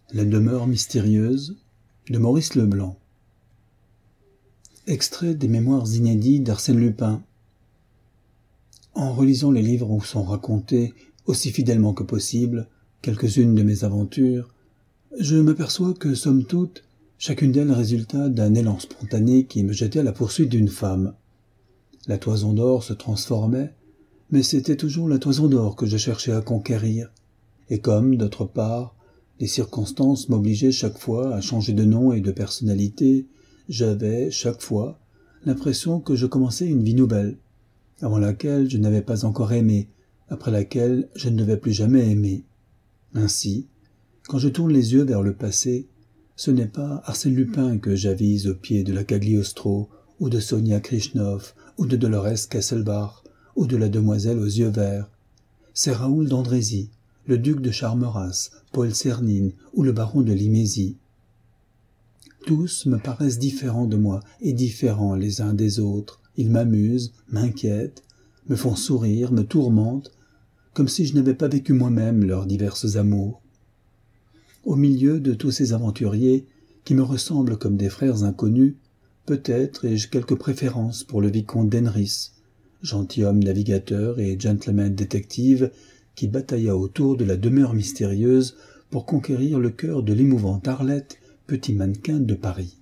La demeure mystérieuse de Maurice Leblanc. Extrait des mémoires inédits d'Arsène Lupin. En relisant les livres où sont racontées, aussi fidèlement que possible, quelques-unes de mes aventures, je m'aperçois que, somme toute, chacune d'elles résulta d'un élan spontané qui me jetait à la poursuite d'une femme. La toison d'or se transformait, mais c'était toujours la toison d'or que je cherchais à conquérir, et comme, d'autre part, les circonstances m'obligeaient chaque fois à changer de nom et de personnalité, j'avais, chaque fois, l'impression que je commençais une vie nouvelle, avant laquelle je n'avais pas encore aimé, après laquelle je ne devais plus jamais aimer. Ainsi, quand je tourne les yeux vers le passé, ce n'est pas Arsène Lupin que j'avise au pied de la Cagliostro, ou de Sonia Krishnov, ou de Dolores Kesselbach, ou de la demoiselle aux yeux verts. C'est Raoul d'Andrézy, le duc de Charmeras, Paul Cernine ou le baron de Limésie. Tous me paraissent différents de moi et différents les uns des autres. Ils m'amusent, m'inquiètent, me font sourire, me tourmentent, comme si je n'avais pas vécu moi-même leurs diverses amours. Au milieu de tous ces aventuriers, qui me ressemblent comme des frères inconnus, peut-être ai-je quelques préférences pour le vicomte d'Henris, gentilhomme navigateur et gentleman détective, qui batailla autour de la demeure mystérieuse pour conquérir le cœur de l'émouvante Arlette, petit mannequin de Paris.